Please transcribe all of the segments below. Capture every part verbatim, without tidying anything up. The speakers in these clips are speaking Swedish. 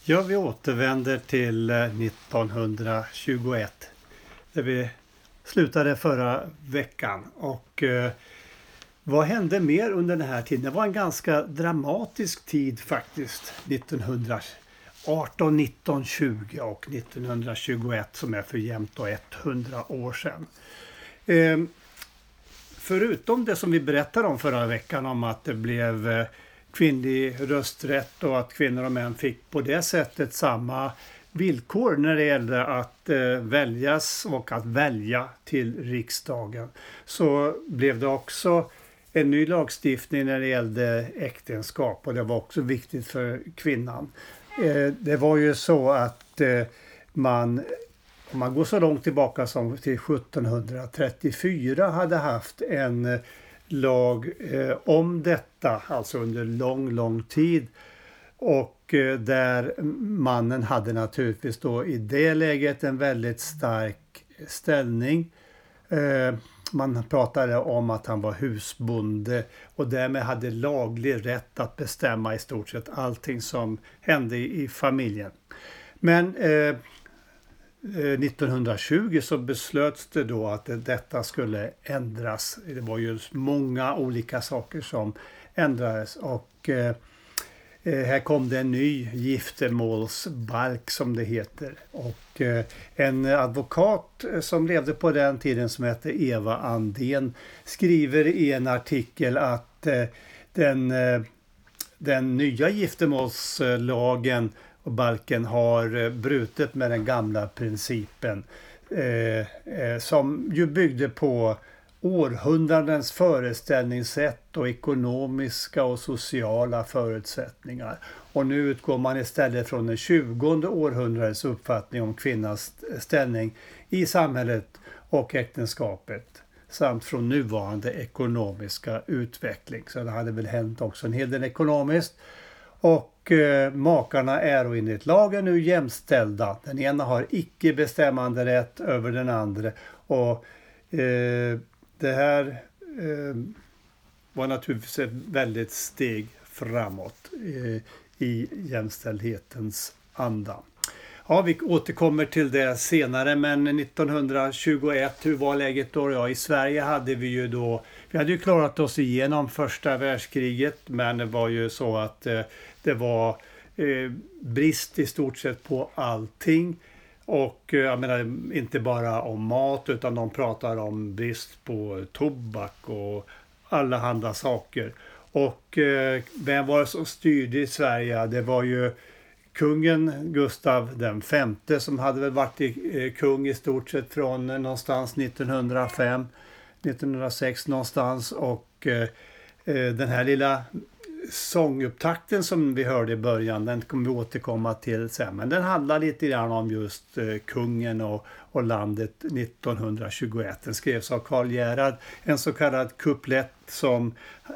Ja, vi återvänder till nittonhundratjugoett där vi slutade förra veckan. Och eh, vad hände mer under den här tiden? Det var en ganska dramatisk tid faktiskt. nittonhundraarton, nitton, tjugo och nittonhundratjugoett som är för jämnt då hundra år sedan. Eh, förutom det som vi berättade om förra veckan om att det blev eh, kvinnlig rösträtt och att kvinnor och män fick på det sättet samma villkor när det gällde att eh, väljas och att välja till riksdagen, så blev det också en ny lagstiftning när det gällde äktenskap, och det var också viktigt för kvinnan. Eh, det var ju så att eh, man, om man går så långt tillbaka som till sjuttonhundratrettiofyra, hade haft en eh, lag eh, om detta, alltså under lång, lång tid. Och eh, där mannen hade naturligtvis då i det läget en väldigt stark ställning. Eh, man pratade om att han var husbonde och därmed hade laglig rätt att bestämma i stort sett allting som hände i, i familjen. Men eh, nittonhundratjugo så beslöts det då att detta skulle ändras. Det var ju många olika saker som ändrades, och eh, här kom det en ny giftermålsbalk som det heter. Och eh, en advokat som levde på den tiden som hette Eva Andén skriver i en artikel att eh, den, eh, den nya giftermålslagen och balken har brutit med den gamla principen eh, eh, som ju byggde på århundradens föreställningssätt och ekonomiska och sociala förutsättningar. Och nu utgår man istället från den tjugonde århundradets uppfattning om kvinnans ställning i samhället och äktenskapet, samt från nuvarande ekonomiska utveckling. Så det hade väl hänt också en hel del ekonomiskt. Och eh, makarna är och enligt lagen nu jämställda. Den ena har icke bestämmande rätt över den andra. Och eh, det här eh, var naturligtvis ett väldigt steg framåt eh, i jämställdhetens anda. Ja, vi återkommer till det senare, men nittonhundratjugoett, hur var läget då? Ja, i Sverige hade vi ju då, vi hade ju klarat oss igenom första världskriget, men det var ju så att eh, det var eh, brist i stort sett på allting. Och jag menar inte bara om mat, utan de pratar om brist på tobak och alla andra saker. Och eh, vem var det som styrde i Sverige? Det var ju kungen Gustav den femte som hade väl varit i, eh, kung i stort sett från någonstans nittonhundrafem, nittonhundrasex någonstans. Och eh, den här lilla sångupptakten som vi hörde i början, den kommer vi återkomma till sen. Men den handlar lite grann om just eh, kungen och, och landet nittonhundratjugoett. Den skrevs av Karl Gerhard, en så kallad kuplett som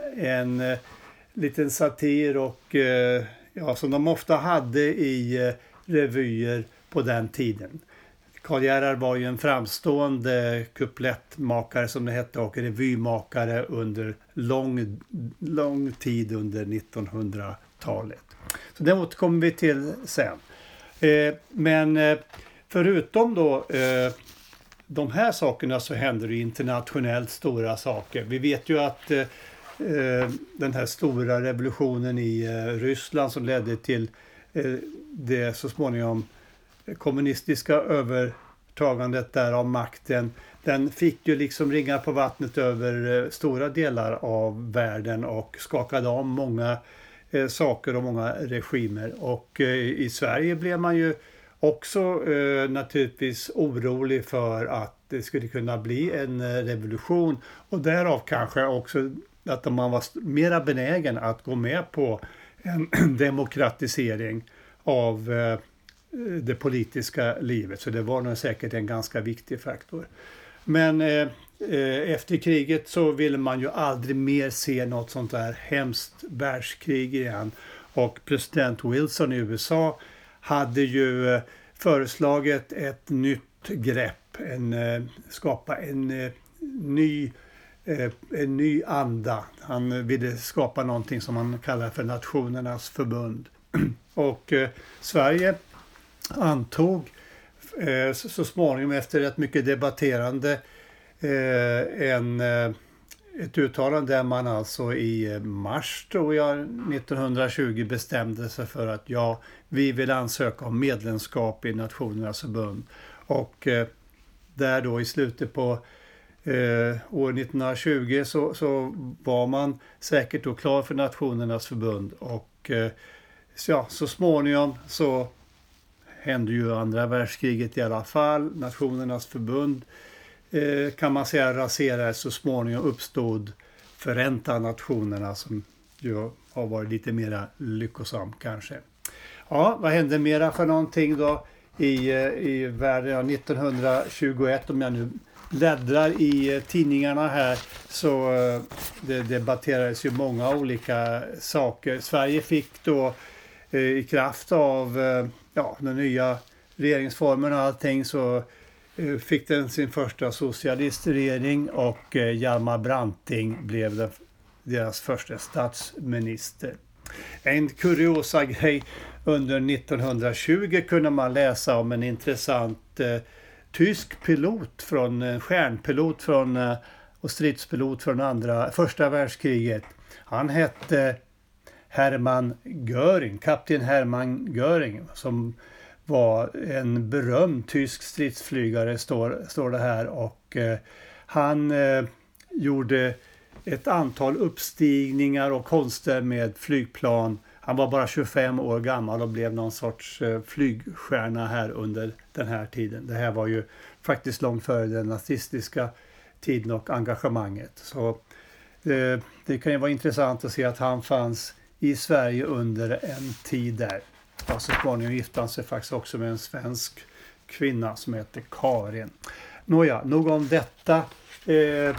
en eh, liten satir och eh, ja, som de ofta hade i eh, revyer på den tiden. Karl Gerhard var ju en framstående kuplettmakare som det hette och revymakare under lång, lång tid under nittonhundratalet. Så det återkommer vi till sen. Eh, men eh, förutom då eh, de här sakerna så händer det internationellt stora saker. Vi vet ju att eh, den här stora revolutionen i eh, Ryssland som ledde till eh, det så småningom kommunistiska övertagandet där av makten, den fick ju liksom ringar på vattnet över stora delar av världen och skakade om många eh, saker och många regimer. Och eh, i Sverige blev man ju också eh, naturligtvis orolig för att det skulle kunna bli en eh, revolution, och därav kanske också att man var mera benägen att gå med på en demokratisering av eh, det politiska livet. Så det var nog säkert en ganska viktig faktor. Men eh, efter kriget så ville man ju aldrig mer se något sånt där hemskt världskrig igen. Och president Wilson i U S A hade ju föreslagit ett nytt grepp, en, skapa en ny, en ny anda. Han ville skapa någonting som man kallar för Nationernas förbund. Och eh, Sverige antog eh, så, så småningom efter ett mycket debatterande eh, en, eh, ett uttalande där man alltså i mars tror jag nittonhundratjugo bestämde sig för att ja, vi vill ansöka om medlemskap i Nationernas förbund. Och eh, där då i slutet på eh, år nittonhundratjugo så, så var man säkert då klar för Nationernas förbund. Och eh, så, ja, så småningom så hände ju andra världskriget i alla fall. Nationernas förbund eh, kan man säga raserades, så småningom uppstod Förenta nationerna som ju har varit lite mer lyckosam kanske. Ja, vad hände mera för någonting då i, i världen nittonhundratjugoett? Om jag nu bläddrar i tidningarna här så det debatterades ju många olika saker. Sverige fick då eh, i kraft av eh, ja, den nya regeringsformen och allting så eh, fick den sin första socialistregering och eh, Hjalmar Branting blev den, deras första statsminister. En kuriosa grej under nittonhundratjugo kunde man läsa om en intressant eh, tysk pilot från en stjärnpilot från eh, och stridspilot från andra första världskriget. Han hette Hermann Göring, kapten Hermann Göring, som var en berömd tysk stridsflygare står, står det här, och eh, han eh, gjorde ett antal uppstigningar och konster med flygplan. Han var bara tjugofem år gammal och blev någon sorts eh, flygstjärna här under den här tiden. Det här var ju faktiskt långt före den nazistiska tiden och engagemanget. Så eh, det kan ju vara intressant att se att han fanns i Sverige under en tid där. Och så småningom gifte han sig faktiskt också med en svensk kvinna som heter Karin. Nåja, nog om detta. Eh,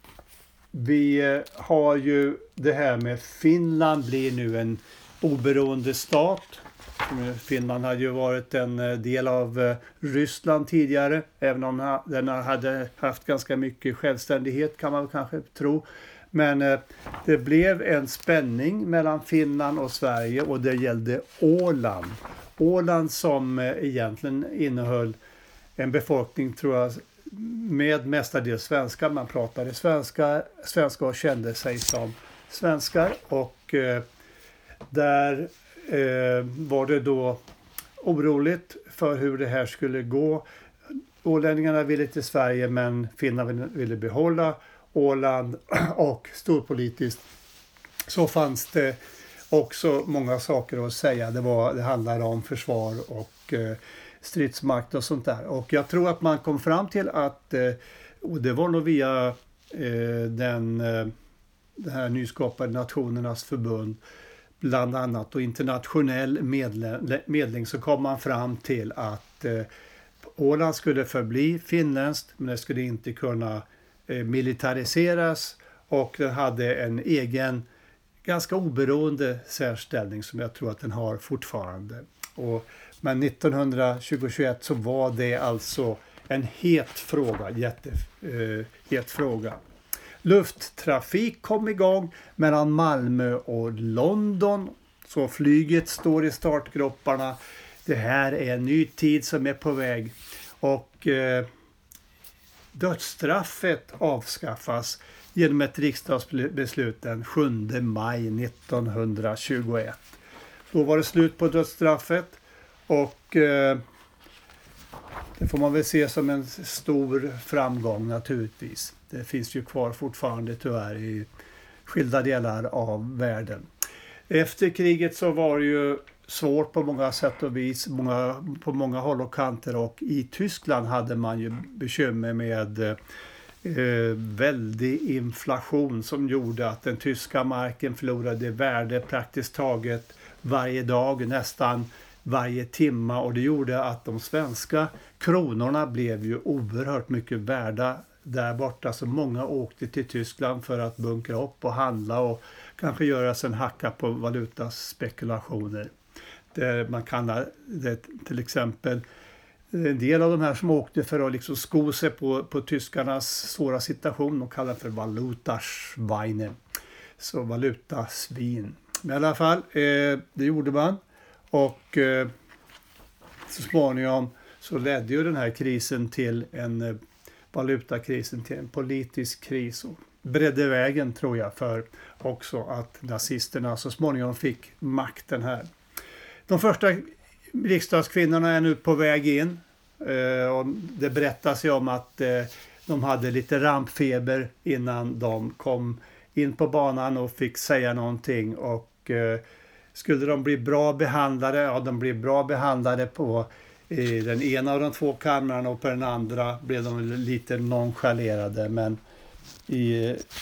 vi har ju det här med Finland blir nu en oberoende stat. Finland hade ju varit en del av Ryssland tidigare, även om den hade haft ganska mycket självständighet kan man kanske tro. Men eh, det blev en spänning mellan Finland och Sverige och det gällde Åland. Åland som eh, egentligen innehöll en befolkning tror jag med mestadels svenskar. Man pratade svenska, svenska och kände sig som svenskar. Och eh, där eh, var det då oroligt för hur det här skulle gå. Ålänningarna ville till Sverige men Finland ville behålla Åland, och storpolitiskt så fanns det också många saker att säga. Det, var, det handlade om försvar och eh, stridsmakt och sånt där. Och jag tror att man kom fram till att, eh, och det var nog via eh, den, eh, den här nyskapade Nationernas förbund bland annat och internationell medle- medling, så kom man fram till att eh, Åland skulle förbli finländskt men det skulle inte kunna militariseras, och den hade en egen ganska oberoende särställning som jag tror att den har fortfarande. Och, men nittonhundratjugoett så var det alltså en het fråga, jättehet eh, fråga. Lufttrafik kom igång mellan Malmö och London, så flyget står i startgroparna. Det här är en ny tid som är på väg, och eh, dödsstraffet avskaffas genom ett riksdagsbeslut den sjunde maj nittonhundratjugoett. Då var det slut på dödsstraffet, och eh, det får man väl se som en stor framgång naturligtvis. Det finns ju kvar fortfarande tyvärr i skilda delar av världen. Efter kriget så var det ju svårt på många sätt och vis, många, på många håll och kanter, och i Tyskland hade man ju bekymmer med eh, väldig inflation som gjorde att den tyska marken förlorade värde praktiskt taget varje dag, nästan varje timma, och det gjorde att de svenska kronorna blev ju oerhört mycket värda där borta, så många åkte till Tyskland för att bunkra upp och handla och kanske göra sig en hacka på valutaspekulationer. Där man kan det, till exempel en del av de här som åkte för att liksom sko sig på, på tyskarnas svåra situation och kallar för valutaschweine, så valutasvin. Men i alla fall, eh, det gjorde man, Och eh, så småningom så ledde ju den här krisen till en eh, valutakrisen till en politisk kris och bredde vägen, tror jag, för också att nazisterna så småningom fick makten här. De första riksdagskvinnorna är nu på väg in. Och det berättas ju om att de hade lite rampfeber innan de kom in på banan och fick säga någonting. Och skulle de bli bra behandlade, ja, de blir bra behandlade på i den ena av de två kamrarna, och på den andra blev de lite nonchalerade. Men i,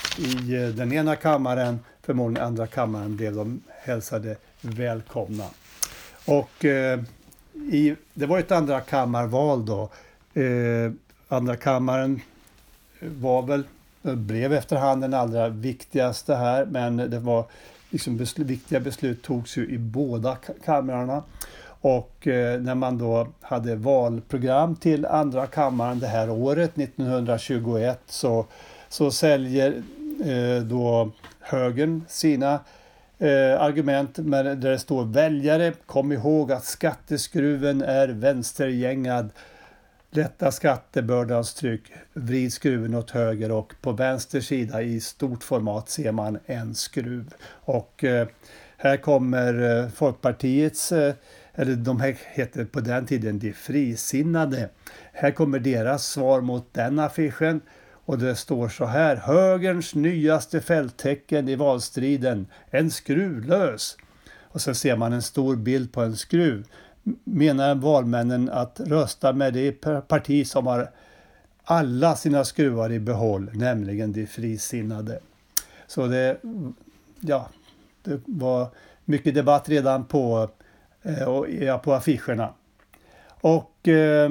i den ena kammaren, förmodligen andra kammaren, blev de hälsade välkomna. Och eh, i, det var ett andra kammarval då. Eh, andra kammaren var väl, blev efterhand den allra viktigaste här, men det var liksom beslut, viktiga beslut togs ju i båda kamrarna. Och eh, när man då hade valprogram till andra kammaren det här året, nittonhundratjugoett, så, så säljer eh, då högern sina eh, argument med, där det står: väljare, kom ihåg att skatteskruven är vänstergängad. Lätta skattebördans tryck, vrid skruven åt höger, och på vänster sida i stort format ser man en skruv. Och eh, här kommer eh, Folkpartiets, eh, eller de här heter på den tiden de frisinnade. Här kommer deras svar mot den affischen, och det står så här: högerns nyaste fälttecken i valstriden, en skruvlös. Och så ser man en stor bild på en skruv. Menar valmännen att rösta med det parti som har alla sina skruvar i behåll, nämligen de frisinnade. Så det, ja, det var mycket debatt redan på, eh, ja, på affischerna. Och eh,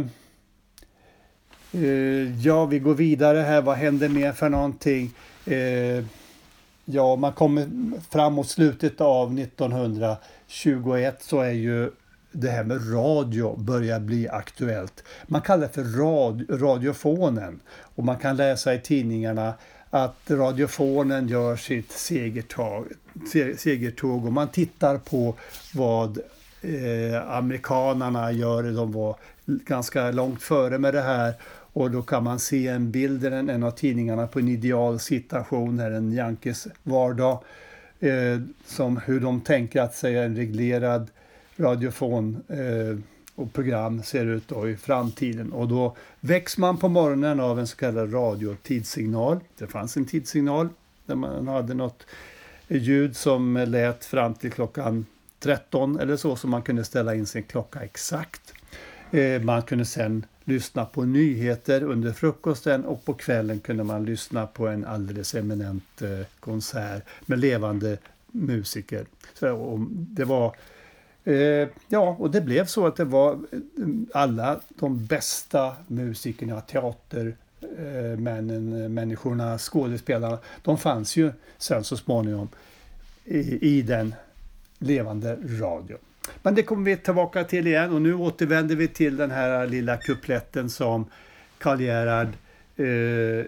eh, ja, vi går vidare här. Vad händer mer för någonting? Eh, ja, man kommer fram mot slutet av nittonhundratjugoett, så är ju det här med radio börjar bli aktuellt. Man kallar det för rad, radiofonen, och man kan läsa i tidningarna att radiofonen gör sitt segertåg, segertåg och man tittar på vad eh, amerikanerna gör. De var ganska långt före med det här, och då kan man se en bild i en, en av tidningarna på en ideal situation här, en Yankees vardag, eh, som hur de tänker att säga en reglerad radiofon eh, och program ser ut då i framtiden. Och då väcks man på morgonen av en så kallad radiotidsignal. Det fanns en tidsignal där man hade något ljud som lät fram till klockan tretton eller så, så man kunde ställa in sin klocka exakt. Eh, man kunde sen lyssna på nyheter under frukosten, och på kvällen kunde man lyssna på en alldeles eminent eh, konsert med levande musiker. Så, och det var Eh, ja, och det blev så att det var alla de bästa musikerna, teatermännen, eh, människorna, skådespelarna, de fanns ju sen så småningom i, i den levande radio. Men det kommer vi tillbaka till igen, och nu återvänder vi till den här lilla kupletten som Karl Gerhard eh, eh,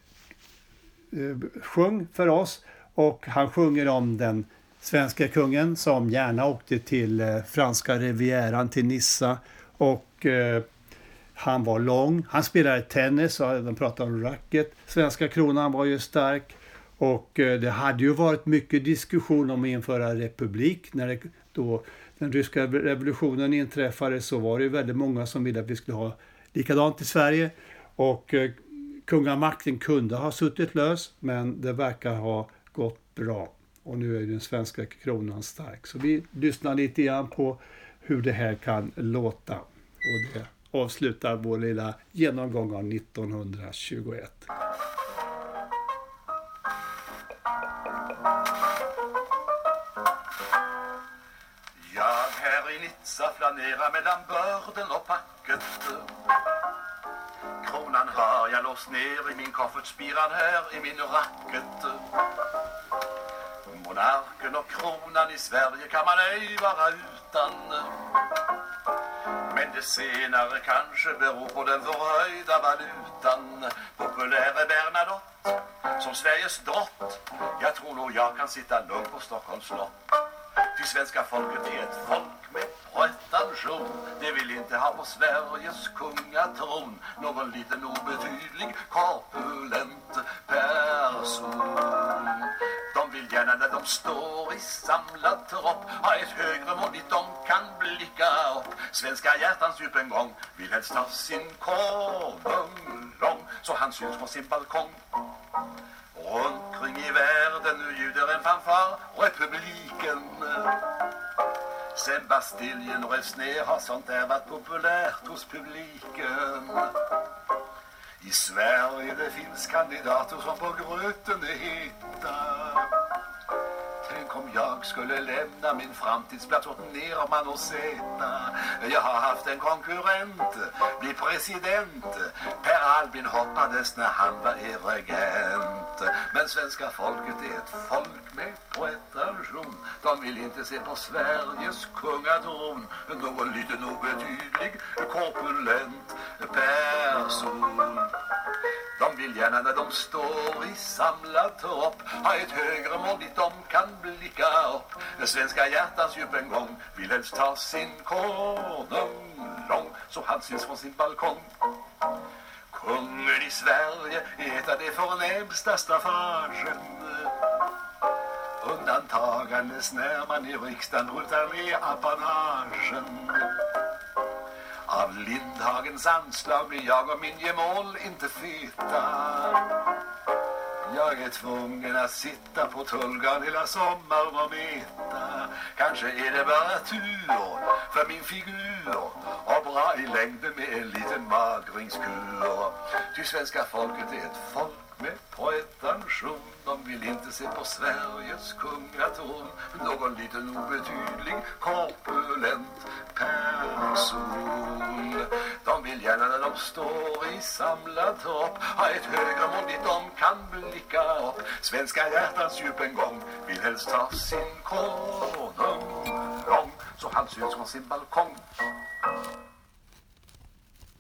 sjöng för oss, och han sjunger om den svenska kungen som gärna åkte till eh, franska rivieran, till Nissa, och eh, han var lång. Han spelade tennis, och de pratade om racket. Svenska kronan var ju stark, och eh, det hade ju varit mycket diskussion om att införa republik. När det, då den ryska revolutionen inträffade, så var det ju väldigt många som ville att vi skulle ha likadant i Sverige, och eh, kungamakten kunde ha suttit lös, men det verkar ha gått bra. Och nu är den svenska kronan stark. Så vi lyssnar lite grann på hur det här kan låta. Och det avslutar vår lilla genomgång av nittonhundratjugoett. Jag här i Nizza flanerar mellan börden och packet. Kronan har jag låst ner i min koffertspiran här i min racket. Monarken och kronan i Sverige kan man ej vara utan. Men det senare kanske beror på den förhöjda valutan. Populäre Bernadotte som Sveriges drott. Jag tror nog jag kan sitta lugn på Stockholms slott. Till svenska folket är ett folk med pretension. De vill inte ha på Sveriges kungatron någon liten obetydlig korpulent person. De vill gärna när de står i samlad tropp ha ett högre mål dit de kan blicka upp. Svenska hjärtans djup en gång vill helst ha sin konung lång, så han syns på sin balkong. Runt kring i världen nu ljuder en fanfar, republiken. Sen Bastiljen röst ner har sånt där varit populärt hos publiken. I Sverige det finns kandidater som på gröten är heta. Tänk om jag skulle lämna min framtidsplats åt Nerman och Zeta. Jag har haft en konkurrent, bli president. Per Albin hoppades när han var regent. Men svenska folket är ett folk med pretension. De vill inte se på Sveriges kungatron någon liten obetydlig korpulent person. De vill gärna när de står i samlad tropp ha ett högre mål dit de kan blicka upp. Det svenska hjärtans djup en gång vill helst ta sin konung lång, så han syns från sin balkong. Kungen i Sverige är ett av de förnämsta staffagen. Undantagandes när man i riksdagen rutar ner apanagen. Av Lindhagens anslag blir jag och min gemål inte feta. Jag är tvungen att sitta på Tullgarn hela sommaren och meta. Kanske är det bara tur för min figur och bra i längden med en liten magringskur. Ty svenska folket är ett folk med pretension. De vill inte se på Sveriges kungatron någon liten obetydlig korpulent person. De vill gärna när de står i samlad tropp ha ett högre mål dit de kan blicka upp. Svenska hjärtans djup en gång vill helst ha sin konung lång, så han syns från sin balkong.